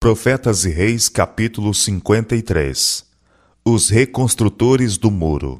Profetas e Reis, capítulo 53. Os reconstrutores do muro.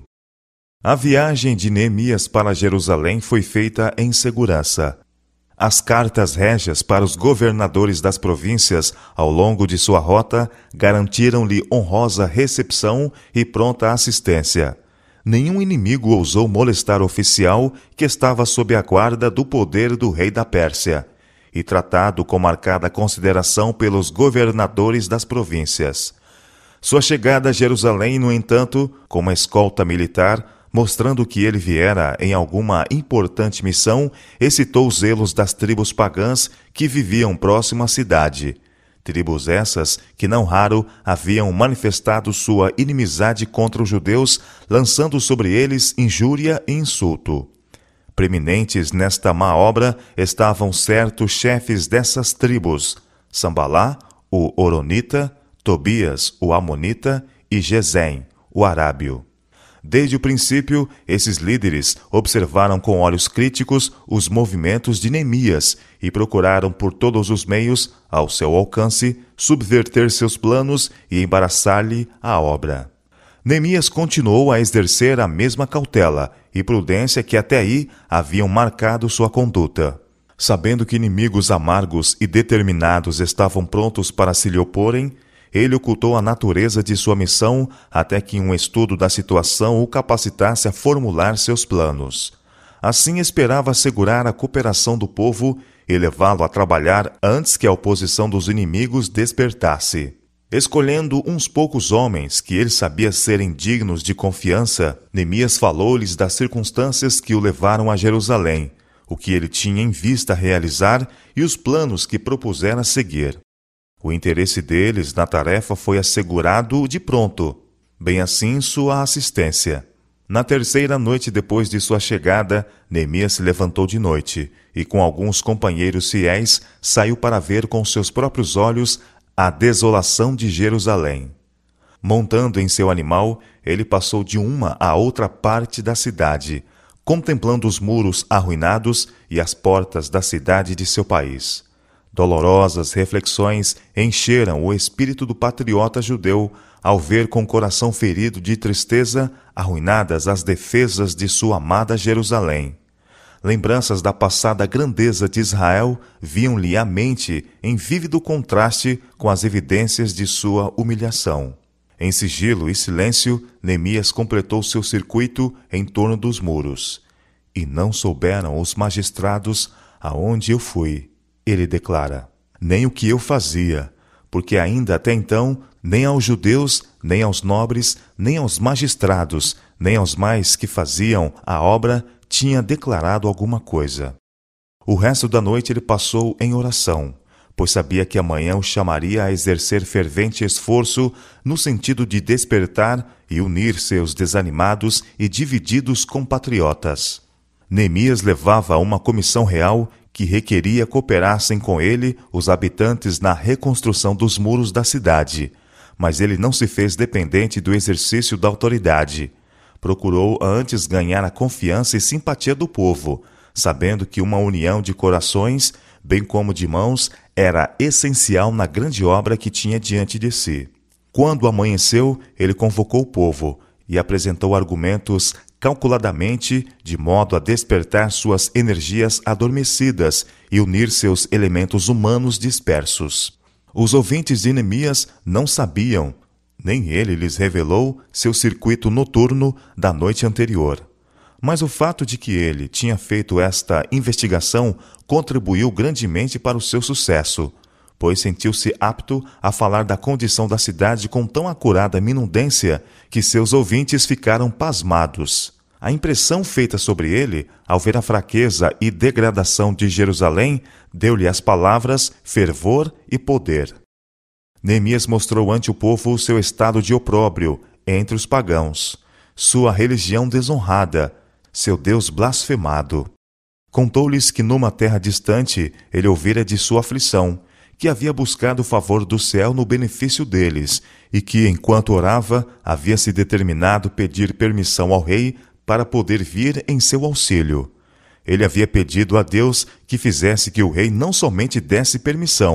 A viagem de Neemias para Jerusalém foi feita em segurança. As cartas régias para os governadores das províncias ao longo de sua rota garantiram-lhe honrosa recepção e pronta assistência. Nenhum inimigo ousou molestar o oficial que estava sob a guarda do poder do rei da Pérsia, e tratado com marcada consideração pelos governadores das províncias. Sua chegada a Jerusalém, no entanto, com uma escolta militar, mostrando que ele viera em alguma importante missão, excitou os zelos das tribos pagãs que viviam próximo à cidade. Tribos essas que não raro haviam manifestado sua inimizade contra os judeus, lançando sobre eles injúria e insulto. Preeminentes nesta má obra estavam certos chefes dessas tribos: Sambalá, o Horonita, Tobias, o Amonita, e Gesem, o Arábio. Desde o princípio, esses líderes observaram com olhos críticos os movimentos de Neemias e procuraram por todos os meios, ao seu alcance, subverter seus planos e embaraçar-lhe a obra. Neemias continuou a exercer a mesma cautela e prudência que até aí haviam marcado sua conduta. Sabendo que inimigos amargos e determinados estavam prontos para se lhe oporem, ele ocultou a natureza de sua missão até que um estudo da situação o capacitasse a formular seus planos. Assim esperava assegurar a cooperação do povo e levá-lo a trabalhar antes que a oposição dos inimigos despertasse. Escolhendo uns poucos homens que ele sabia serem dignos de confiança, Neemias falou-lhes das circunstâncias que o levaram a Jerusalém, o que ele tinha em vista realizar e os planos que propusera seguir. O interesse deles na tarefa foi assegurado de pronto, bem assim sua assistência. Na terceira noite depois de sua chegada, Neemias se levantou de noite e, com alguns companheiros fiéis, saiu para ver com seus próprios olhos a desolação de Jerusalém. Montando em seu animal, ele passou de uma a outra parte da cidade, contemplando os muros arruinados e as portas da cidade de seu país. Dolorosas reflexões encheram o espírito do patriota judeu ao ver com o coração ferido de tristeza arruinadas as defesas de sua amada Jerusalém. Lembranças da passada grandeza de Israel vinham-lhe à mente em vívido contraste com as evidências de sua humilhação. Em sigilo e silêncio, Neemias completou seu circuito em torno dos muros. E não souberam os magistrados aonde eu fui, ele declara, nem o que eu fazia, porque ainda até então, nem aos judeus, nem aos nobres, nem aos magistrados, nem aos mais que faziam a obra, tinha declarado alguma coisa. O resto da noite ele passou em oração, pois sabia que amanhã o chamaria a exercer fervente esforço no sentido de despertar e unir seus desanimados e divididos compatriotas. Neemias levava uma comissão real que requeria cooperassem com ele os habitantes na reconstrução dos muros da cidade, mas ele não se fez dependente do exercício da autoridade. Procurou antes ganhar a confiança e simpatia do povo, sabendo que uma união de corações, bem como de mãos, era essencial na grande obra que tinha diante de si. Quando amanheceu, ele convocou o povo e apresentou argumentos calculadamente, de modo a despertar suas energias adormecidas e unir seus elementos humanos dispersos. Os ouvintes de Neemias não sabiam, nem ele lhes revelou seu circuito noturno da noite anterior. Mas o fato de que ele tinha feito esta investigação contribuiu grandemente para o seu sucesso, pois sentiu-se apto a falar da condição da cidade com tão acurada minudência que seus ouvintes ficaram pasmados. A impressão feita sobre ele, ao ver a fraqueza e degradação de Jerusalém, deu-lhe as palavras fervor e poder. Neemias mostrou ante o povo o seu estado de opróbrio entre os pagãos, sua religião desonrada, seu Deus blasfemado. Contou-lhes que numa terra distante ele ouvira de sua aflição, que havia buscado o favor do céu no benefício deles, e que, enquanto orava, havia se determinado pedir permissão ao rei para poder vir em seu auxílio. Ele havia pedido a Deus que fizesse que o rei não somente desse permissão,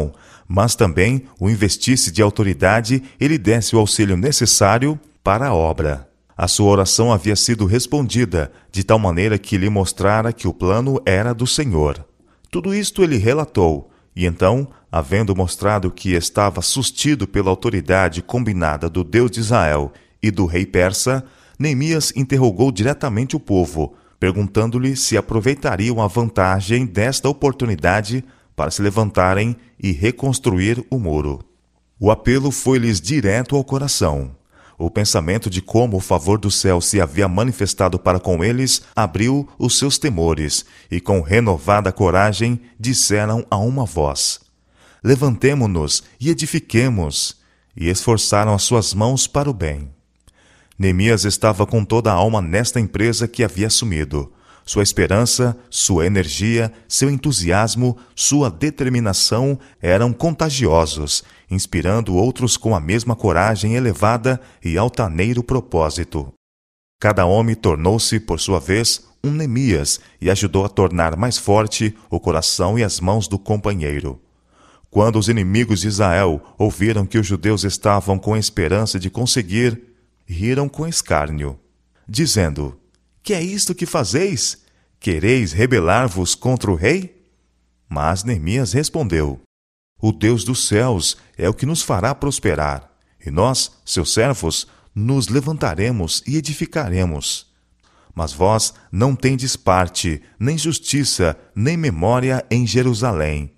mas também o investisse de autoridade e lhe desse o auxílio necessário para a obra. A sua oração havia sido respondida, de tal maneira que lhe mostrara que o plano era do Senhor. Tudo isto ele relatou, e então, havendo mostrado que estava sustido pela autoridade combinada do Deus de Israel e do rei persa, Neemias interrogou diretamente o povo, perguntando-lhe se aproveitariam a vantagem desta oportunidade para se levantarem e reconstruir o muro. O apelo foi-lhes direto ao coração. O pensamento de como o favor do céu se havia manifestado para com eles abriu os seus temores, e com renovada coragem disseram a uma voz: levantemo-nos e edifiquemos, e esforçaram as suas mãos para o bem. Neemias estava com toda a alma nesta empresa que havia assumido. Sua esperança, sua energia, seu entusiasmo, sua determinação eram contagiosos, inspirando outros com a mesma coragem elevada e altaneiro propósito. Cada homem tornou-se, por sua vez, um Neemias e ajudou a tornar mais forte o coração e as mãos do companheiro. Quando os inimigos de Israel ouviram que os judeus estavam com a esperança de conseguir, riram com escárnio, dizendo: que é isto que fazeis? Quereis rebelar-vos contra o rei? Mas Neemias respondeu: o Deus dos céus é o que nos fará prosperar, e nós, seus servos, nos levantaremos e edificaremos. Mas vós não tendes parte, nem justiça, nem memória em Jerusalém.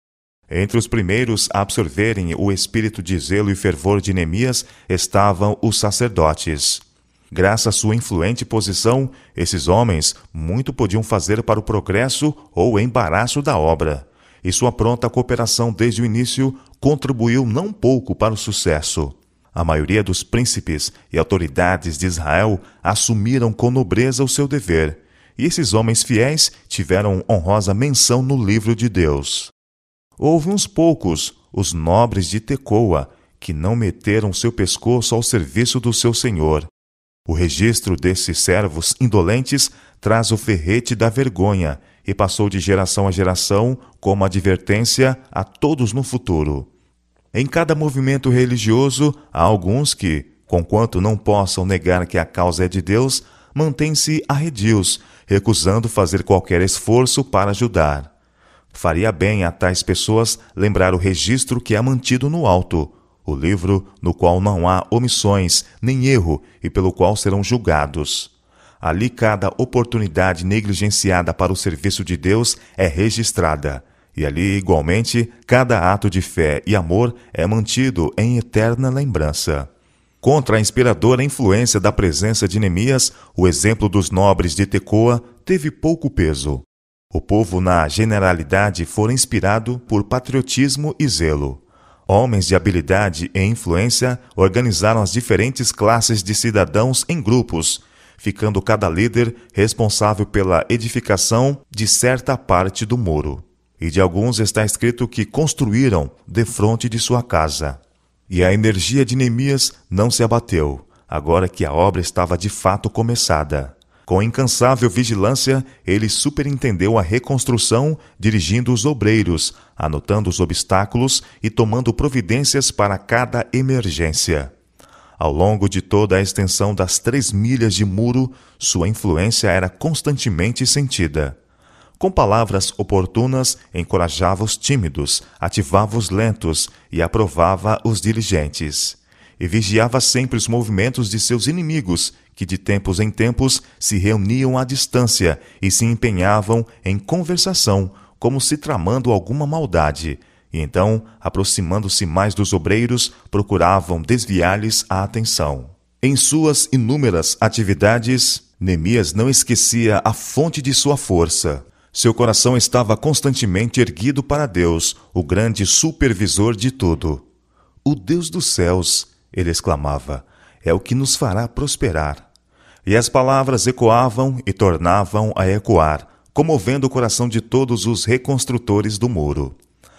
Entre os primeiros a absorverem o espírito de zelo e fervor de Neemias estavam os sacerdotes. Graças à sua influente posição, esses homens muito podiam fazer para o progresso ou embaraço da obra, e sua pronta cooperação desde o início contribuiu não pouco para o sucesso. A maioria dos príncipes e autoridades de Israel assumiram com nobreza o seu dever, e esses homens fiéis tiveram honrosa menção no livro de Deus. Houve uns poucos, os nobres de Tecoa, que não meteram seu pescoço ao serviço do seu senhor. O registro desses servos indolentes traz o ferrete da vergonha e passou de geração a geração como advertência a todos no futuro. Em cada movimento religioso, há alguns que, conquanto não possam negar que a causa é de Deus, mantêm-se arredios, recusando fazer qualquer esforço para ajudar. Faria bem a tais pessoas lembrar o registro que é mantido no alto, o livro no qual não há omissões nem erro e pelo qual serão julgados. Ali cada oportunidade negligenciada para o serviço de Deus é registrada, e ali, igualmente, cada ato de fé e amor é mantido em eterna lembrança. Contra a inspiradora influência da presença de Neemias, o exemplo dos nobres de Tecoa teve pouco peso. O povo, na generalidade, fora inspirado por patriotismo e zelo. Homens de habilidade e influência organizaram as diferentes classes de cidadãos em grupos, ficando cada líder responsável pela edificação de certa parte do muro. E de alguns está escrito que construíram defronte de sua casa. E a energia de Neemias não se abateu, agora que a obra estava de fato começada. Com incansável vigilância, ele superintendeu a reconstrução, dirigindo os obreiros, anotando os obstáculos e tomando providências para cada emergência. Ao longo de toda a extensão das 3 milhas de muro, sua influência era constantemente sentida. Com palavras oportunas, encorajava os tímidos, ativava os lentos e aprovava os diligentes. E vigiava sempre os movimentos de seus inimigos, que de tempos em tempos se reuniam à distância e se empenhavam em conversação, como se tramando alguma maldade, e então, aproximando-se mais dos obreiros, procuravam desviar-lhes a atenção. Em suas inúmeras atividades, Neemias não esquecia a fonte de sua força. Seu coração estava constantemente erguido para Deus, o grande supervisor de tudo. O Deus dos céus, ele exclamava, é o que nos fará prosperar. E as palavras ecoavam e tornavam a ecoar, comovendo o coração de todos os reconstrutores do muro.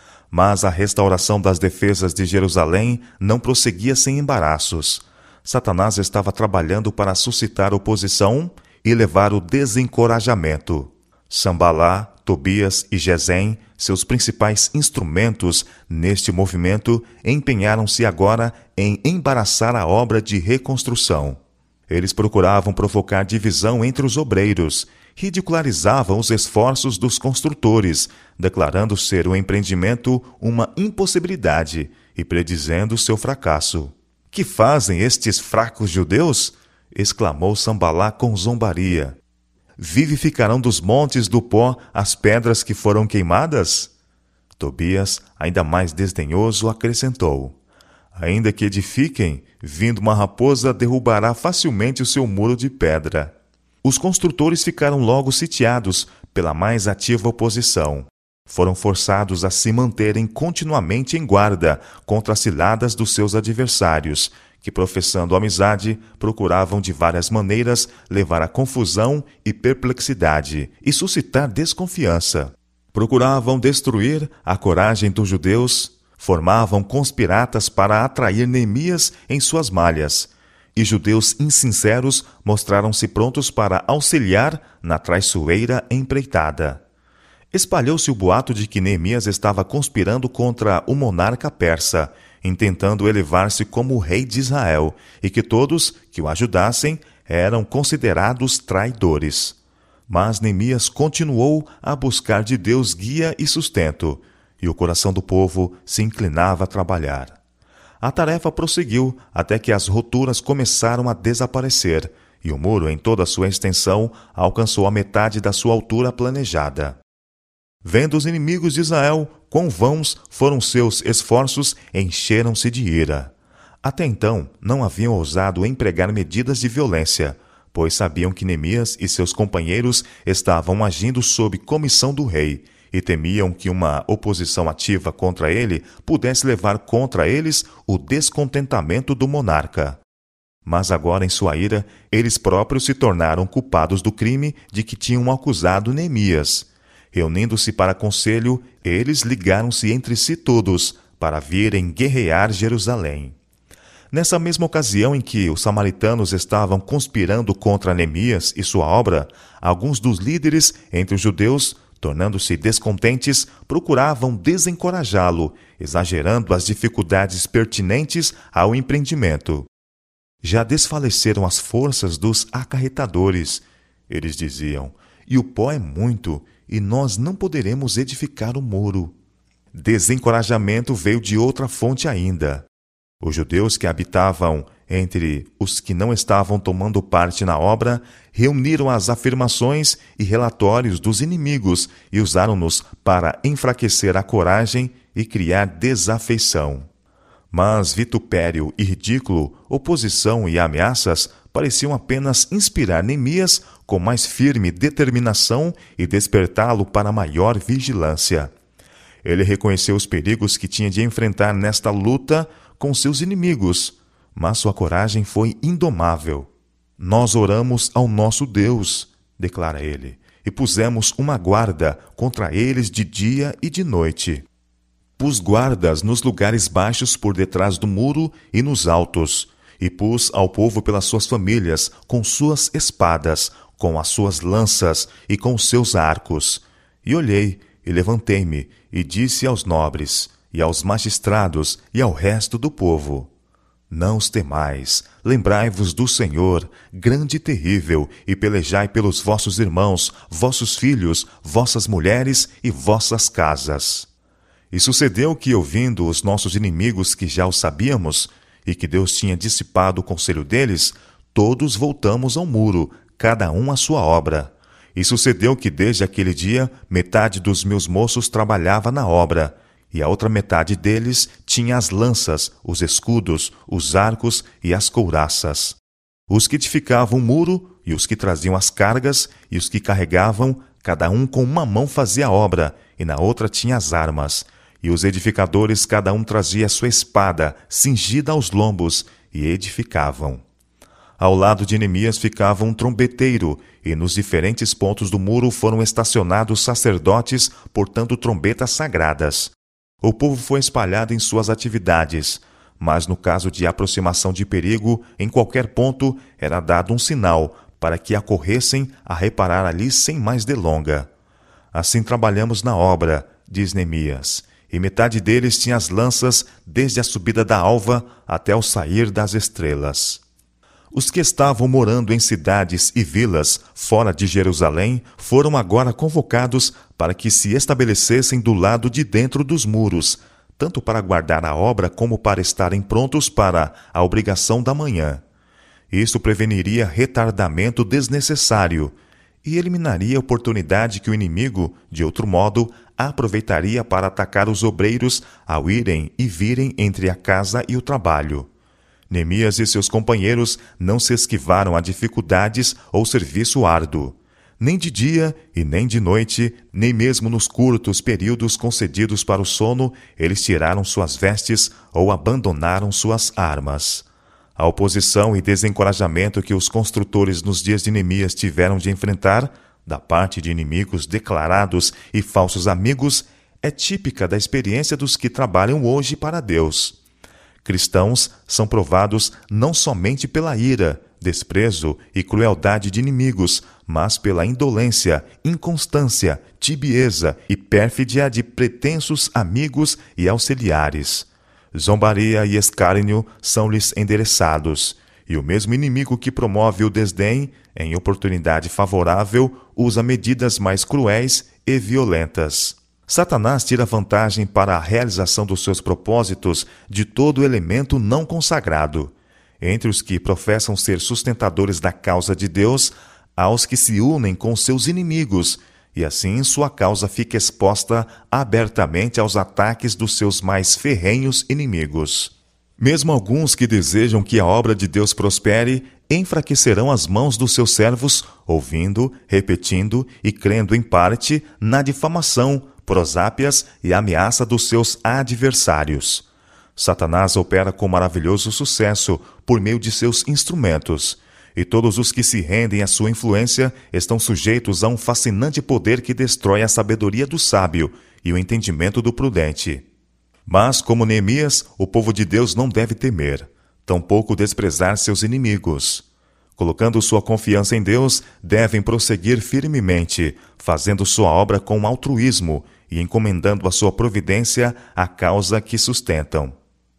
Mas a restauração das defesas de Jerusalém não prosseguia sem embaraços. Satanás estava trabalhando para suscitar oposição e levar o desencorajamento. Sambalá, Tobias e Gesem seus principais instrumentos neste movimento, empenharam-se agora em embaraçar a obra de reconstrução. Eles procuravam provocar divisão entre os obreiros, ridicularizavam os esforços dos construtores, declarando ser o empreendimento uma impossibilidade e predizendo seu fracasso. "Que fazem estes fracos judeus?" exclamou Sambalá com zombaria. "Vivificarão dos montes do pó as pedras que foram queimadas?" Tobias, ainda mais desdenhoso, acrescentou: "Ainda que edifiquem, vindo uma raposa derrubará facilmente o seu muro de pedra." Os construtores ficaram logo sitiados pela mais ativa oposição. Foram forçados a se manterem continuamente em guarda contra as ciladas dos seus adversários, que, professando amizade, procuravam de várias maneiras levar a confusão e perplexidade e suscitar desconfiança. Procuravam destruir a coragem dos judeus, formavam conspiratas para atrair Neemias em suas malhas, e judeus insinceros mostraram-se prontos para auxiliar na traiçoeira empreitada. Espalhou-se o boato de que Neemias estava conspirando contra o monarca persa, intentando elevar-se como rei de Israel, e que todos que o ajudassem eram considerados traidores. Mas Neemias continuou a buscar de Deus guia e sustento, e o coração do povo se inclinava a trabalhar. A tarefa prosseguiu até que as roturas começaram a desaparecer, e o muro, em toda a sua extensão, alcançou a metade da sua altura planejada. Vendo os inimigos de Israel quão vãos foram seus esforços, encheram-se de ira. Até então, não haviam ousado empregar medidas de violência, pois sabiam que Neemias e seus companheiros estavam agindo sob comissão do rei, e temiam que uma oposição ativa contra ele pudesse levar contra eles o descontentamento do monarca. Mas agora, em sua ira, eles próprios se tornaram culpados do crime de que tinham acusado Neemias. Reunindo-se para conselho, eles ligaram-se entre si todos para virem guerrear Jerusalém. Nessa mesma ocasião em que os samaritanos estavam conspirando contra Neemias e sua obra, alguns dos líderes entre os judeus, tornando-se descontentes, procuravam desencorajá-lo, exagerando as dificuldades pertinentes ao empreendimento. Já desfaleceram as forças dos acarretadores, eles diziam, e o pó é muito, e nós não poderemos edificar o muro. Desencorajamento veio de outra fonte ainda. Os judeus que habitavam entre os que não estavam tomando parte na obra reuniram as afirmações e relatórios dos inimigos e usaram-nos para enfraquecer a coragem e criar desafeição. Mas vitupério e ridículo, oposição e ameaças pareciam apenas inspirar Neemias com mais firme determinação e despertá-lo para maior vigilância. Ele reconheceu os perigos que tinha de enfrentar nesta luta com seus inimigos, mas sua coragem foi indomável. "Nós oramos ao nosso Deus", declara ele, "e pusemos uma guarda contra eles de dia e de noite. Pus guardas nos lugares baixos por detrás do muro e nos altos, e pus ao povo pelas suas famílias, com suas espadas, com as suas lanças e com os seus arcos. E olhei, e levantei-me, e disse aos nobres, e aos magistrados, e ao resto do povo: Não os temais, lembrai-vos do Senhor, grande e terrível, e pelejai pelos vossos irmãos, vossos filhos, vossas mulheres e vossas casas. E sucedeu que, ouvindo os nossos inimigos que já o sabíamos, e que Deus tinha dissipado o conselho deles, todos voltamos ao muro, cada um à sua obra. E sucedeu que, desde aquele dia, metade dos meus moços trabalhava na obra, e a outra metade deles tinha as lanças, os escudos, os arcos e as couraças. Os que edificavam o muro, e os que traziam as cargas, e os que carregavam, cada um com uma mão fazia a obra, e na outra tinha as armas. E os edificadores, cada um trazia a sua espada, cingida aos lombos, e edificavam. Ao lado de Neemias ficava um trombeteiro, e nos diferentes pontos do muro foram estacionados sacerdotes portando trombetas sagradas. O povo foi espalhado em suas atividades, mas no caso de aproximação de perigo, em qualquer ponto era dado um sinal para que acorressem a reparar ali sem mais delonga. Assim trabalhamos na obra, diz Neemias, e metade deles tinha as lanças desde a subida da alva até o sair das estrelas. Os que estavam morando em cidades e vilas fora de Jerusalém foram agora convocados para que se estabelecessem do lado de dentro dos muros, tanto para guardar a obra como para estarem prontos para a obrigação da manhã. Isso preveniria retardamento desnecessário e eliminaria a oportunidade que o inimigo, de outro modo, aproveitaria para atacar os obreiros ao irem e virem entre a casa e o trabalho. Neemias e seus companheiros não se esquivaram a dificuldades ou serviço árduo. Nem de dia e nem de noite, nem mesmo nos curtos períodos concedidos para o sono, eles tiraram suas vestes ou abandonaram suas armas. A oposição e desencorajamento que os construtores nos dias de Neemias tiveram de enfrentar, da parte de inimigos declarados e falsos amigos, é típica da experiência dos que trabalham hoje para Deus. Cristãos são provados não somente pela ira, desprezo e crueldade de inimigos, mas pela indolência, inconstância, tibieza e pérfidia de pretensos amigos e auxiliares. Zombaria e escárnio são-lhes endereçados, e o mesmo inimigo que promove o desdém, em oportunidade favorável, usa medidas mais cruéis e violentas. Satanás tira vantagem para a realização dos seus propósitos de todo elemento não consagrado. Entre os que professam ser sustentadores da causa de Deus, há os que se unem com seus inimigos, e assim sua causa fica exposta abertamente aos ataques dos seus mais ferrenhos inimigos. Mesmo alguns que desejam que a obra de Deus prospere, enfraquecerão as mãos dos seus servos, ouvindo, repetindo e crendo em parte na difamação, prosápias e ameaça dos seus adversários. Satanás opera com maravilhoso sucesso por meio de seus instrumentos, e todos os que se rendem à sua influência estão sujeitos a um fascinante poder que destrói a sabedoria do sábio e o entendimento do prudente. Mas, como Neemias, o povo de Deus não deve temer, tampouco desprezar seus inimigos. Colocando sua confiança em Deus, devem prosseguir firmemente, fazendo sua obra com altruísmo e encomendando a sua providência à causa que sustentam.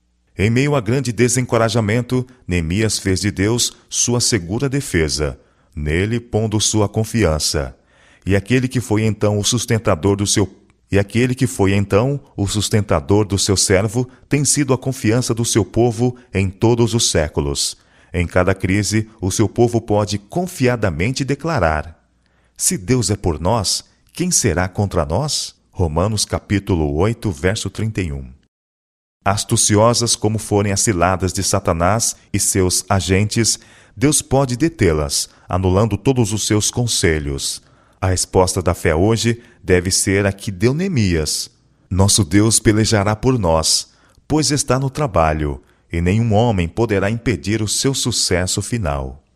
Em meio a grande desencorajamento, Neemias fez de Deus sua segura defesa, nele pondo sua confiança. E aquele que foi então o sustentador do seu servo tem sido a confiança do seu povo em todos os séculos. Em cada crise, o seu povo pode confiadamente declarar: se Deus é por nós, quem será contra nós? Romanos capítulo 8, verso 31. Astuciosas como forem as ciladas de Satanás e seus agentes, Deus pode detê-las, anulando todos os seus conselhos. A resposta da fé hoje deve ser a que deu Neemias: nosso Deus pelejará por nós, pois está no trabalho, e nenhum homem poderá impedir o seu sucesso final.